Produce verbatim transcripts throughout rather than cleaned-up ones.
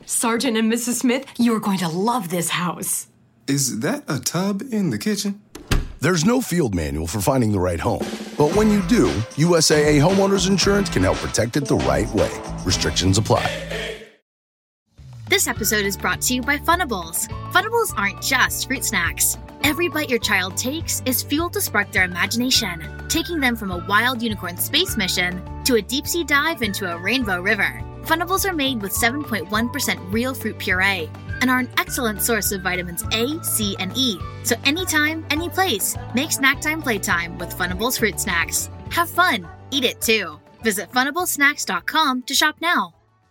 Sergeant and Missus Smith, you're going to love this house. Is that a tub in the kitchen? There's no field manual for finding the right home. But when you do, U S A A Homeowners Insurance can help protect it the right way. Restrictions apply. This episode is brought to you by Funables. Funables aren't just fruit snacks. Every bite your child takes is fuel to spark their imagination, taking them from a wild unicorn space mission to a deep-sea dive into a rainbow river. Funables are made with seven point one percent real fruit puree and are an excellent source of vitamins A, C, and E. So anytime, any place, make snack time playtime with Funables fruit snacks. Have fun. Eat it too. Visit Funables Snacks dot com to shop now.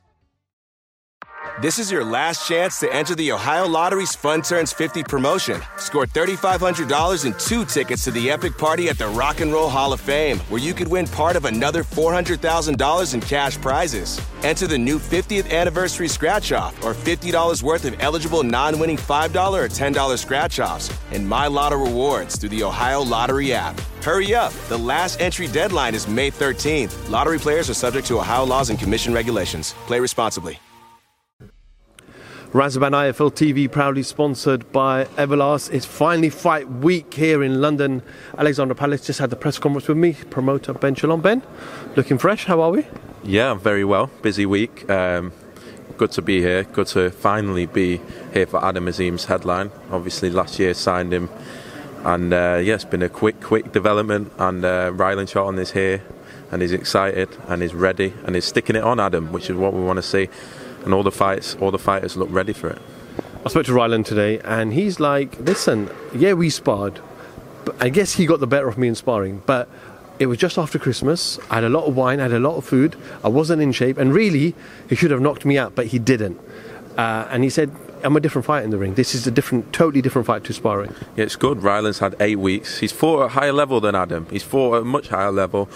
This is your last chance to enter the Ohio Lottery's Fun Turns fifty promotion. Score three thousand five hundred dollars and two tickets to the epic party at the Rock and Roll Hall of Fame, where you could win part of another four hundred thousand dollars in cash prizes. Enter the new fiftieth anniversary scratch-off or fifty dollars worth of eligible non-winning five dollars or ten dollars scratch-offs and My Lotto rewards through the Ohio Lottery app. Hurry up. The last entry deadline is May thirteenth. Lottery players are subject to Ohio laws and commission regulations. Play responsibly. Razaban I F L T V proudly sponsored by Everlast. It's finally fight week here in London. Alexander Palace just had the press conference with me, promoter Ben Shalom. Ben, looking fresh, how are we? Yeah, very well. Busy week. Um, good to be here. Good to finally be here for Adam Azim's headline. Obviously last year signed him. And uh, yeah, it's been a quick, quick development. And uh, Ryland Charlton is here and he's excited and he's ready and he's sticking it on Adam, which is what we want to see. And all the fights, all the fighters look ready for it. I spoke to Ryland today, and he's like, "Listen, yeah, we sparred, but I guess he got the better of me in sparring. But it was just after Christmas. I had a lot of wine, I had a lot of food. I wasn't in shape, and really, he should have knocked me out, but he didn't. Uh, and he said, I'm a different fighter in the ring. This is a different, totally different fight to sparring. Yeah, it's good. Ryland's had eight weeks. He's fought at a higher level than Adam. He's fought at a much higher level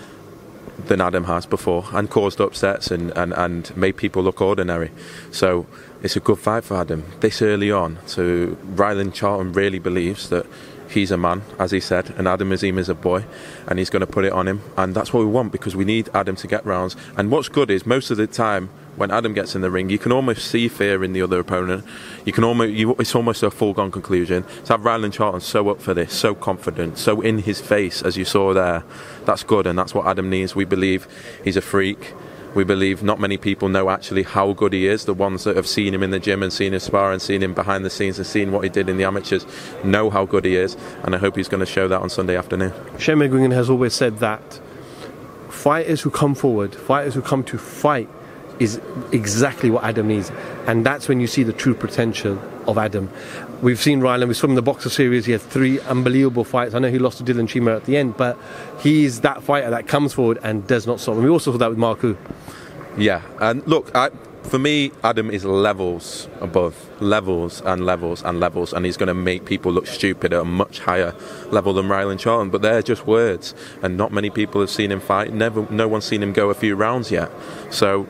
than Adam has before and caused upsets and, and, and made people look ordinary. So it's a good fight for Adam this early on. So Ryland Charlton really believes that he's a man, as he said, and Adam Azim is a boy, and he's going to put it on him. And that's what we want, because we need Adam to get rounds. And what's good is most of the time when Adam gets in the ring, you can almost see fear in the other opponent. You can almost, you, it's almost a foregone conclusion. To have Ryland Charlton so up for this, so confident, so in his face, as you saw there, that's good, and that's what Adam needs. We believe he's a freak. We believe not many people know actually how good he is. The ones that have seen him in the gym and seen him spar and seen him behind the scenes and seen what he did in the amateurs know how good he is, and I hope he's going to show that on Sunday afternoon. Shane McGuigan has always said that fighters who come forward, fighters who come to fight, is exactly what Adam needs, and that's when you see the true potential of Adam. We've seen Ryland, we saw him in the Boxer series, he had three unbelievable fights. I know he lost to Dylan Chima at the end, but he's that fighter that comes forward and does not stop. And we also saw that with Marku. Yeah, and look, I, for me, Adam is levels above, levels and levels and levels, and he's going to make people look stupid at a much higher level than Ryland Charlton, but they're just words, and not many people have seen him fight. Never, no one's seen him go a few rounds yet. So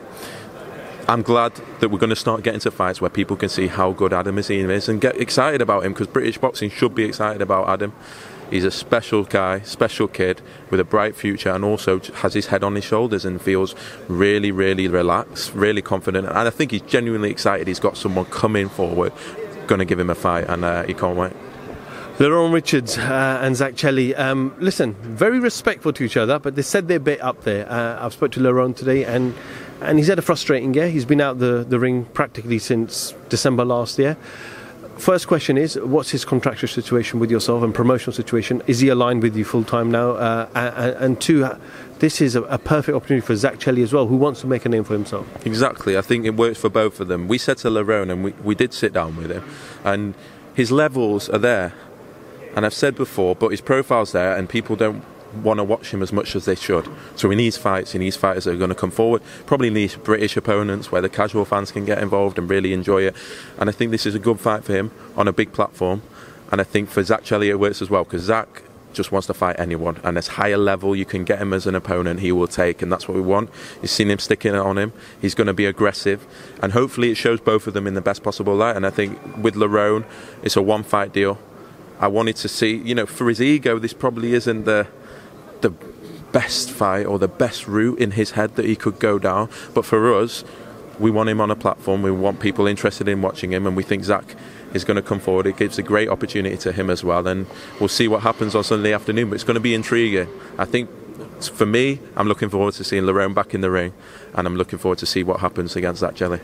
I'm glad that we're going to start getting to fights where people can see how good Adam Azim is and get excited about him, because British boxing should be excited about Adam. He's a special guy, special kid with a bright future, and also has his head on his shoulders and feels really, really relaxed, really confident. And I think he's genuinely excited. He's got someone coming forward, going to give him a fight, and uh, he can't wait. Lerone Richards uh, and Zach Chelli, um, listen, very respectful to each other, but they said they're a bit up there. Uh, I've spoke to Lerone today, and and he's had a frustrating year. He's been out the, the ring practically since December last year. First question is, what's his contractual situation with yourself and promotional situation? Is he aligned with you full time now? Uh, and, and two, this is a, a perfect opportunity for Zach Chelli as well, who wants to make a name for himself. Exactly. I think it works for both of them. We said to Lerone, and we, we did sit down with him, and his levels are there. And I've said before, but his profile's there, and people don't want to watch him as much as they should. So he needs fights, he needs fighters that are going to come forward, probably needs British opponents where the casual fans can get involved and really enjoy it. And I think this is a good fight for him on a big platform, and I think for Zach Chelli it works as well, because Zach just wants to fight anyone, and as higher level you can get him as an opponent, he will take, and that's what we want. You've seen him sticking it on him. He's going to be aggressive, and hopefully it shows both of them in the best possible light. And I think with Lerone, it's a one fight deal. I wanted to see, you know, for his ego, this probably isn't the the best fight or the best route in his head that he could go down, but for us, we want him on a platform. We want people interested in watching him, and we think Zach is going to come forward. It gives a great opportunity to him as well, and we'll see what happens on Sunday afternoon. But it's going to be intriguing. I think for me, I'm looking forward to seeing Lerone back in the ring, and I'm looking forward to see what happens against Zach Jelly.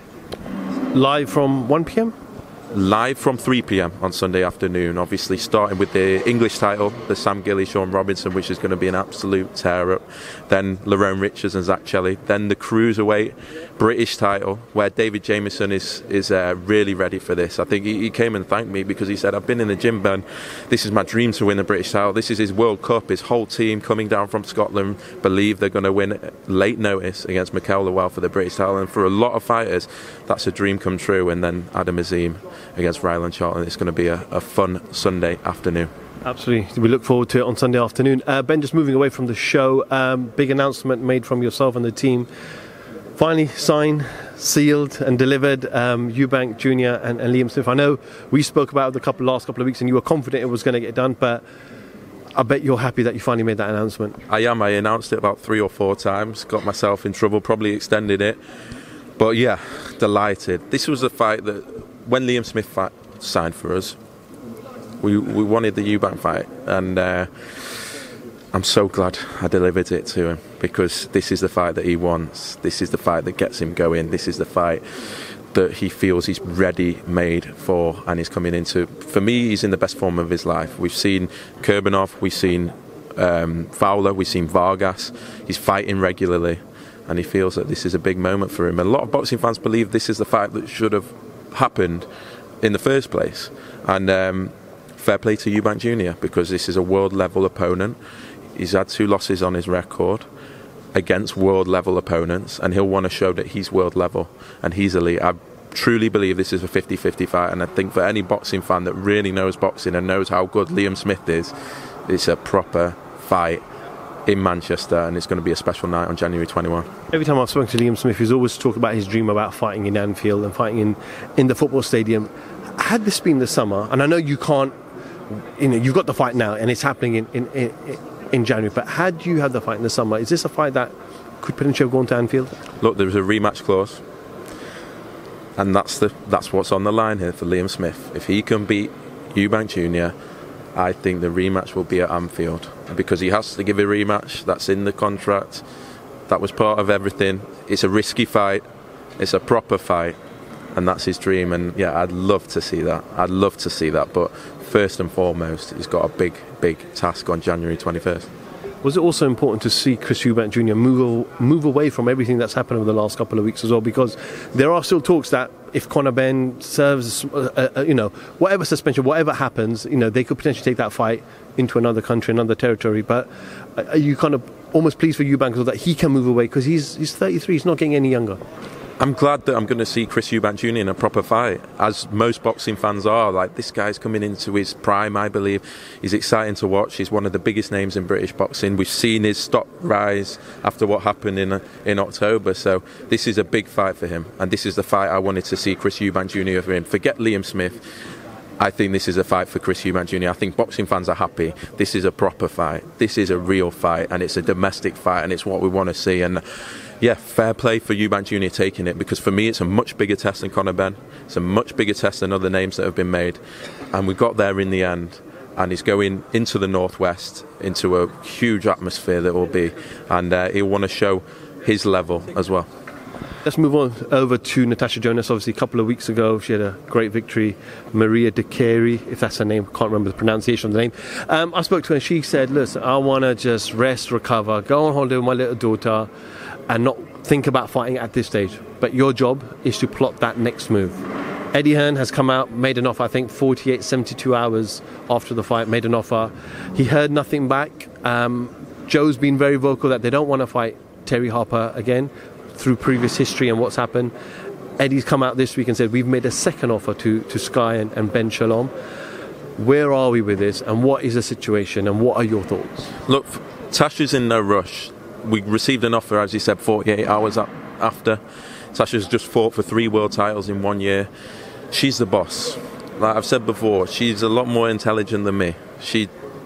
Live from one p.m? Live from three p.m. on Sunday afternoon, obviously starting with the English title, the Sam Gilly, Sean Robinson, which is going to be an absolute tear-up. Then Lerone Richards and Zach Jelly. Then the Cruiserweight British title, where David Jameson is is uh, really ready for this. I think he, he came and thanked me because he said, I've been in the gym, Ben. This is my dream to win the British title. This is his World Cup. His whole team coming down from Scotland believe they're going to win late notice against Mikel Lawal for the British title. And for a lot of fighters, that's a dream come true. And then Adam Azim against Ryland Charlton. It's going to be a, a fun Sunday afternoon. Absolutely. We look forward to it on Sunday afternoon. Uh, Ben, just moving away from the show, um, big announcement made from yourself and the team. Finally signed, sealed and delivered um, Eubank Junior and, and Liam Smith. I know we spoke about it the couple, last couple of weeks and you were confident it was going to get done, but I bet you're happy that you finally made that announcement. I am. I announced it about three or four times, got myself in trouble, probably extended it. But yeah, delighted. This was a fight that when Liam Smith fight, signed for us, we we wanted the Eubank fight, and uh, I'm so glad I delivered it to him, because this is the fight that he wants. This is the fight that gets him going. This is the fight that he feels he's ready made for, and he's coming into. For me, he's in the best form of his life. We've seen Kurbanov, we've seen um, Fowler, we've seen Vargas. He's fighting regularly, and he feels that this is a big moment for him. And a lot of boxing fans believe this is the fight that should have happened in the first place. And um, fair play to Eubank Junior, because this is a world level opponent. He's had two losses on his record against world level opponents, and he'll want to show that he's world level and he's elite. I truly believe this is a fifty-fifty fight, and I think for any boxing fan that really knows boxing and knows how good Liam Smith is, it's a proper fight in Manchester, and it's going to be a special night on January twenty-first. Every time I've spoken to Liam Smith, he's always talked about his dream about fighting in Anfield and fighting in, in the football stadium. Had this been the summer, and I know you can't, you know, you've got the fight now and it's happening in, in, in, in January, but had you had the fight in the summer, is this a fight that could potentially have gone to Anfield? Look, there's a rematch clause, and that's the that's what's on the line here for Liam Smith. If he can beat Eubank Junior, I think the rematch will be at Anfield, because he has to give a rematch. That's in the contract. That was part of everything. It's a risky fight. It's a proper fight, and that's his dream. And yeah, I'd love to see that. I'd love to see that. But first and foremost, he's got a big, big task on January twenty-first. Was it also important to see Chris Eubank Junior move move away from everything that's happened over the last couple of weeks as well? Because there are still talks that if Conor Benn serves, uh, uh, you know, whatever suspension, whatever happens, you know, they could potentially take that fight into another country, another territory. But are you kind of almost pleased for Eubank so that he can move away? Because he's he's thirty-three, he's not getting any younger. I'm glad that I'm going to see Chris Eubank Junior in a proper fight, as most boxing fans are. Like, this guy's coming into his prime, I believe. He's exciting to watch. He's one of the biggest names in British boxing. We've seen his stock rise after what happened in in October. So this is a big fight for him, and this is the fight I wanted to see Chris Eubank Junior for him. Forget Liam Smith. I think this is a fight for Chris Eubank Junior I think boxing fans are happy. This is a proper fight. This is a real fight, and it's a domestic fight, and it's what we want to see. And yeah, fair play for Eubank Junior taking it, because for me it's a much bigger test than Conor Benn. It's a much bigger test than other names that have been made, and we got there in the end. And he's going into the Northwest, into a huge atmosphere that will be, and uh, he'll want to show his level as well. Let's move on over to Natasha Jonas. Obviously, a couple of weeks ago, she had a great victory. Maria De Carey, if that's her name, can't remember the pronunciation of the name. Um, I spoke to her and she said, listen, I want to just rest, recover, go on holiday with my little daughter and not think about fighting at this stage. But your job is to plot that next move. Eddie Hearn has come out, made an offer, I think forty-eight, seventy-two hours after the fight, made an offer. He heard nothing back. Um, Joe's been very vocal that they don't want to fight Terry Harper again, through previous history and what's happened. Eddie's come out this week and said, we've made a second offer to, to Sky and, and Ben Shalom. Where are we with this, and what is the situation, and what are your thoughts? Look, Tasha's in no rush. We received an offer, as you said, forty-eight hours after. Tasha's just fought for three world titles in one year. She's the boss. Like I've said before, she's a lot more intelligent than me. She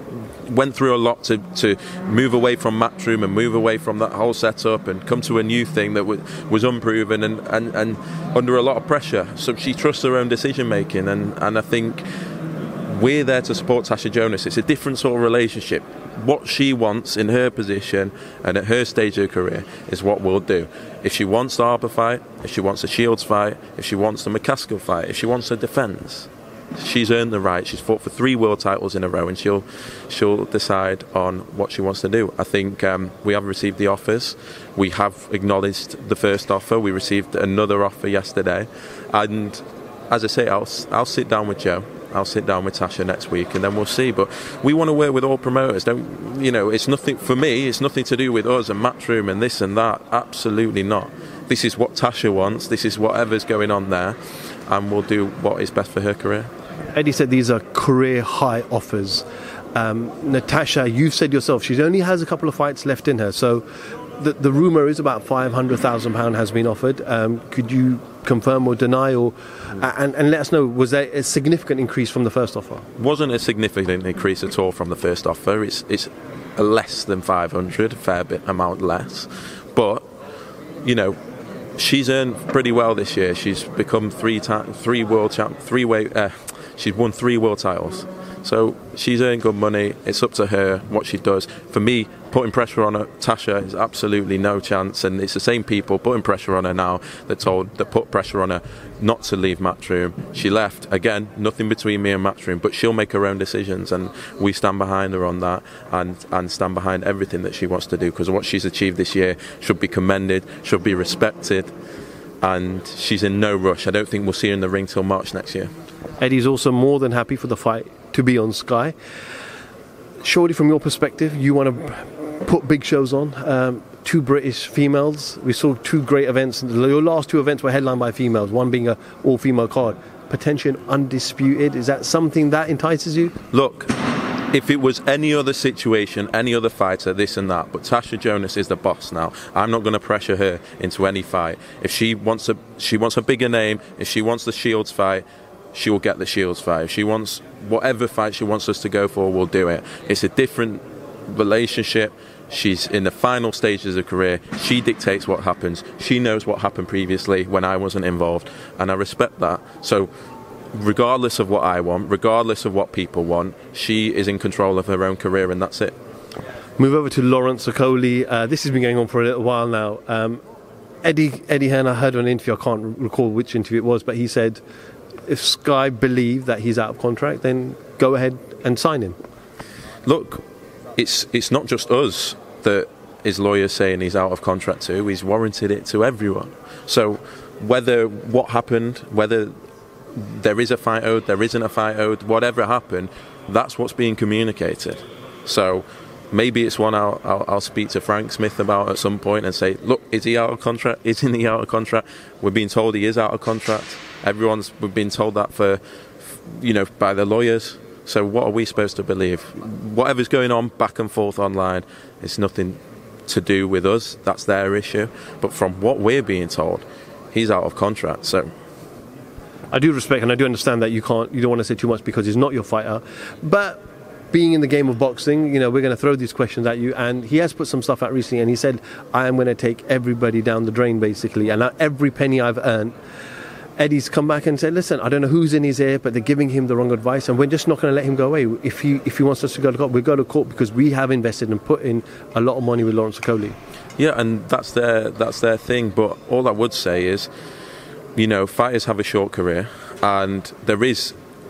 went through a lot to, to move away from Matchroom and move away from that whole setup and come to a new thing that w- was unproven and, and, and under a lot of pressure. So she trusts her own decision making, and, and I think we're there to support Tasha Jonas. It's a different sort of relationship. What she wants in her position and at her stage of her career is what we'll do. If she wants the Harper fight, if she wants the Shields fight, if she wants the McCaskill fight, if she wants the defence, she's earned the right. She's fought for three world titles in a row, and she'll she'll decide on what she wants to do. I think um, we have received the offers. We have acknowledged the first offer. We received another offer yesterday, and as I say, I'll I'll sit down with Joe. I'll sit down with Tasha next week, and then we'll see. But we want to work with all promoters. Don't you know? It's nothing for me. It's nothing to do with us and Matchroom and this and that. Absolutely not. This is what Tasha wants. This is whatever's going on there, and we'll do what is best for her career. Eddie said these are career high offers. Um, Natasha, you've said yourself she only has a couple of fights left in her. So the the rumour is about five hundred thousand pounds has been offered. Um, could you confirm or deny, or and, and let us know, was there a significant increase from the first offer? Wasn't a significant increase at all from the first offer. It's it's less than five hundred, a fair bit amount less. But, you know, she's earned pretty well this year. She's become three ta- three world champ, three way. Uh, she's won three world titles. So she's earned good money. It's up to her what she does. For me, putting pressure on her, Tasha, is absolutely no chance. And it's the same people putting pressure on her now that told that put pressure on her not to leave Matchroom. She left. Again, nothing between me and Matchroom, but she'll make her own decisions, and we stand behind her on that, and, and stand behind everything that she wants to do, because what she's achieved this year should be commended, should be respected, and she's in no rush. I don't think we'll see her in the ring till March next year. Eddie's also more than happy for the fight to be on Sky. Surely, from your perspective, you want to put big shows on. Um, two British females. We saw two great events. Your last two events were headlined by females, one being an all-female card. Potential undisputed. Is that something that entices you? Look, if it was any other situation, any other fighter, this and that, but Tasha Jonas is the boss now. I'm not going to pressure her into any fight. If she wants a, she wants a bigger name, if she wants the Shields fight, she will get the Shields fight. If she wants whatever fight she wants us to go for, we'll do it. It's a different relationship. She's in the final stages of her career. She dictates what happens. She knows what happened previously when I wasn't involved, and I respect that. So regardless of what I want, regardless of what people want, she is in control of her own career, and that's it. Move over to Lawrence Okolie. Uh, this has been going on for a little while now. Um, Eddie Eddie Hearn, I heard on an interview, I can't recall which interview it was, but he said if Sky believe that he's out of contract, then go ahead and sign him. Look, it's it's not just us that his lawyer's saying he's out of contract to. He's warranted it to everyone. So whether what happened, whether there is a fight owed, there isn't a fight owed, whatever happened, that's what's being communicated. So maybe it's one I'll, I'll, I'll speak to Frank Smith about at some point and say, look, is he out of contract? Isn't he out of contract? We're being told he is out of contract. Everyone's we've been told that for, you know, by the lawyers. So what are we supposed to believe? Whatever's going on back and forth online, it's nothing to do with us. That's their issue. But from what we're being told, he's out of contract. So I do respect and I do understand that you can't, you don't want to say too much because he's not your fighter. But being in the game of boxing, you know, we're going to throw these questions at you. And he has put some stuff out recently, and he said, I am going to take everybody down the drain, basically. And every penny I've earned, Eddie's come back and said, listen, I don't know who's in his ear, but they're giving him the wrong advice, and we're just not going to let him go away. If he if he wants us to go to court, we'll go to court, because we have invested and put in a lot of money with Lawrence Okolie. Yeah, and that's their that's their thing. But all I would say is, you know, fighters have a short career, and there is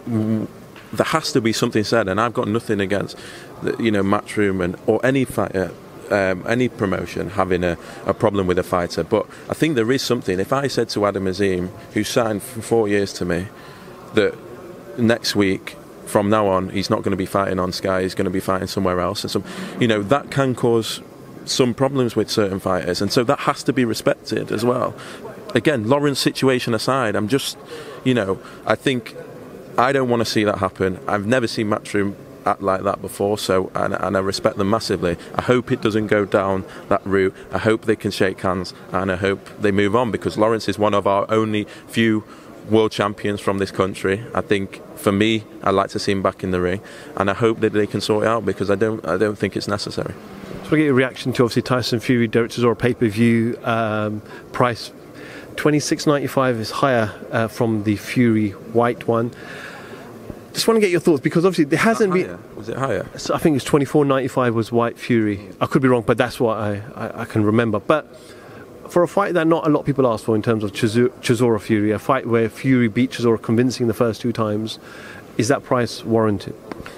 there has to be something said. And I've got nothing against, you know, Matchroom and or any fighter. Um, any promotion having a, a problem with a fighter, but I think there is something. If I said to Adam Azim, who signed for four years to me, that next week from now on he's not going to be fighting on Sky, he's going to be fighting somewhere else, and some, you know, that can cause some problems with certain fighters, and so that has to be respected as well. Again, Lauren's situation aside, I'm just, you know, I think I don't want to see that happen. I've never seen Matchroom act like that before, so and, and I respect them massively. I hope it doesn't go down that route. I hope they can shake hands, and I hope they move on, because Lawrence is one of our only few world champions from this country. I think for me, I'd like to see him back in the ring, and I hope that they can sort it out because I don't I don't think it's necessary. So we get your reaction to obviously Tyson Fury, Derek Chisora pay-per-view um, price. twenty-six ninety-five is higher uh, from the Fury white one. Just want to get your thoughts because obviously there hasn't been. Was it higher? So I think it's twenty-four ninety-five was White Fury. I could be wrong, but that's what I, I, I can remember. But for a fight that not a lot of people asked for in terms of Chisora, Chisora Fury, a fight where Fury beat Chisora convincing the first two times, is that price warranted?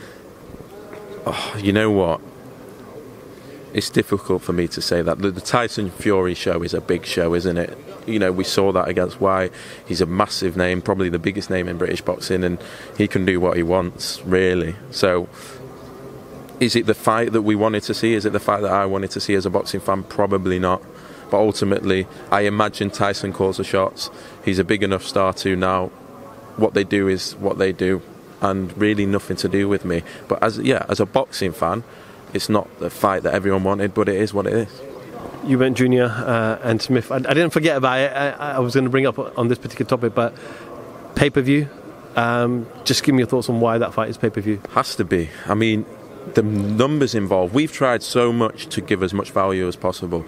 Oh, you know what? It's difficult for me to say that. The, the Tyson Fury show is a big show, isn't it? You know, we saw that against White. He's a massive name, probably the biggest name in British boxing, and he can do what he wants, really. So, is it the fight that we wanted to see? Is it the fight that I wanted to see as a boxing fan? Probably not. But ultimately, I imagine Tyson calls the shots. He's a big enough star to now. What they do is what they do, and really nothing to do with me. But as yeah, as a boxing fan, it's not the fight that everyone wanted, but it is what it is. You went Junior uh, and Smith. I, I didn't forget about it. I, I was going to bring up on this particular topic, but pay-per-view. Um, just give me your thoughts on why that fight is pay-per-view. Has to be. I mean, the numbers involved. We've tried so much to give as much value as possible.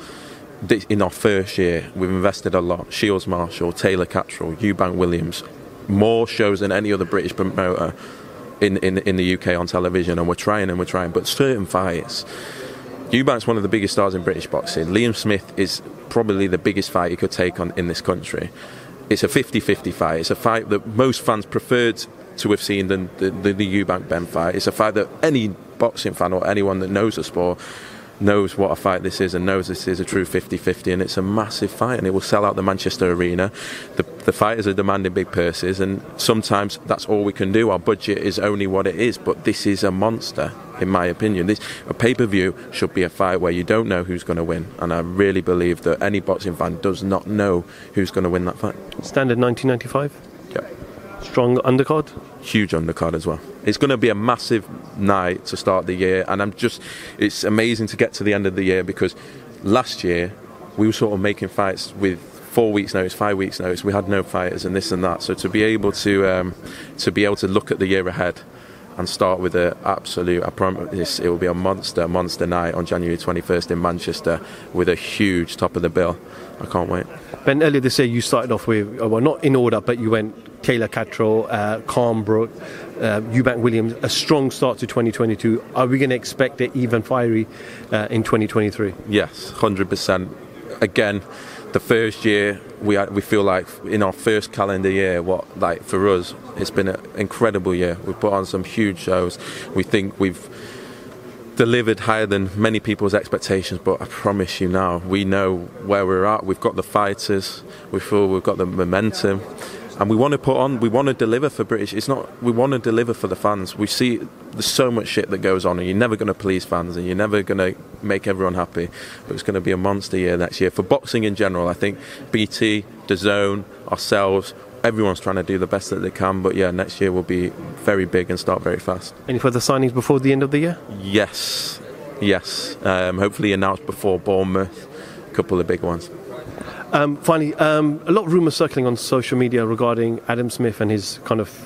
In our first year, we've invested a lot. Shields Marshall, Taylor Catterall, Eubank Williams, more shows than any other British promoter in, in, in the U K on television, and we're trying and we're trying. But certain fights, Eubank's one of the biggest stars in British boxing. Liam Smith is probably the biggest fight he could take on in this country. It's a fifty-fifty fight. It's a fight that most fans preferred to have seen than the, the, the Eubank-Ben fight. It's a fight that any boxing fan or anyone that knows the sport knows what a fight this is and knows this is a true fifty-fifty, and it's a massive fight and it will sell out the Manchester Arena. The, the fighters are demanding big purses, and sometimes that's all we can do. Our budget is only what it is, but this is a monster, in my opinion. This a pay-per-view should be a fight where you don't know who's going to win, and I really believe that any boxing fan does not know who's going to win that fight. Standard nineteen ninety-five? Yeah. Strong undercard? Huge undercard as well. It's going to be a massive night to start the year, and I'm just it's amazing to get to the end of the year, because last year we were sort of making fights with four weeks notice, five weeks notice. We had no fighters and this and that, so to be able to um, to be able to look at the year ahead and start with an absolute, I promise it will be a monster monster night on January twenty-first in Manchester with a huge top of the bill. I can't wait. Ben, earlier this year you started off with, well, not in order, but you went Taylor Catterall, uh, Calmbrook, uh, Eubank Williams, a strong start to twenty twenty-two. Are we going to expect it even fiery uh, in twenty twenty-three? Yes, one hundred percent. Again, the first year, we had, we feel like in our first calendar year, what like for us, it's been an incredible year. We've put on some huge shows. We think we've delivered higher than many people's expectations, but I promise you now, we know where we're at. We've got the fighters, we feel we've got the momentum, and we want to put on, we want to deliver for British. It's not, we want to deliver for the fans. We see there's so much shit that goes on, and you're never going to please fans, and you're never going to make everyone happy. But it's going to be a monster year next year for boxing in general. I think B T, D A Z N, ourselves, everyone's trying to do the best that they can. But yeah, next year will be very big and start very fast. Any further signings before the end of the year? Yes, yes. Um, hopefully announced before Bournemouth. A couple of big ones. Um, finally, um, a lot of rumours circling on social media regarding Adam Smith and his kind of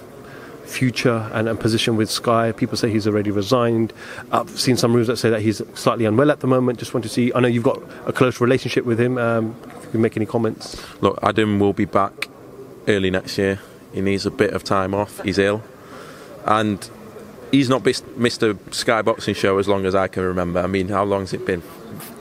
future and, and position with Sky. People say he's already resigned. I've seen some rumours that say that he's slightly unwell at the moment. Just want to see, I know you've got a close relationship with him. Um, if you can make any comments. Look, Adam will be back early next year. He needs a bit of time off. He's ill. And he's not missed a Sky Boxing show as long as I can remember. I mean, how long's it been?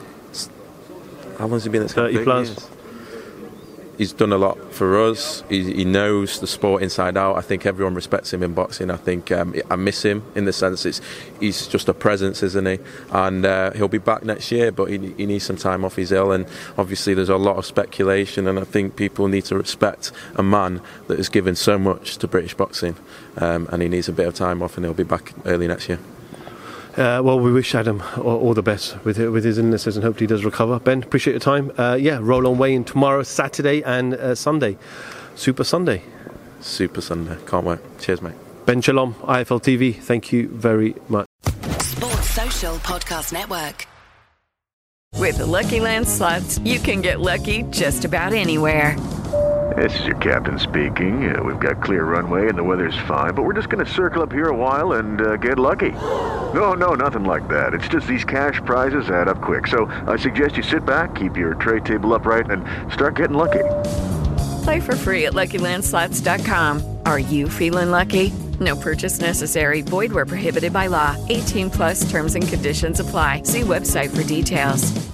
How long's it been at Sky? thirty plus. He's done a lot for us. He, he knows the sport inside out. I think everyone respects him in boxing. I think um, I miss him in the sense it's he's just a presence, isn't he? And uh, he'll be back next year, but he, he needs some time off. He's ill, and obviously there's a lot of speculation. And I think people need to respect a man that has given so much to British boxing, um, and he needs a bit of time off, and he'll be back early next year. Uh, well, we wish Adam all, all the best with with his illnesses, and hopefully he does recover. Ben, appreciate your time. Uh, yeah, roll on weigh in tomorrow, Saturday and uh, Sunday. Super Sunday. Super Sunday. Can't wait. Cheers, mate. Ben Shalom, I F L T V. Thank you very much. Sports Social Podcast Network. With the Lucky Land Slots, you can get lucky just about anywhere. This is your captain speaking. Uh, we've got clear runway and the weather's fine, but we're just going to circle up here a while and uh, get lucky. No, no, nothing like that. It's just these cash prizes add up quick. So I suggest you sit back, keep your tray table upright, and start getting lucky. Play for free at Lucky Land Slots dot com. Are you feeling lucky? No purchase necessary. Void where prohibited by law. eighteen plus terms and conditions apply. See website for details.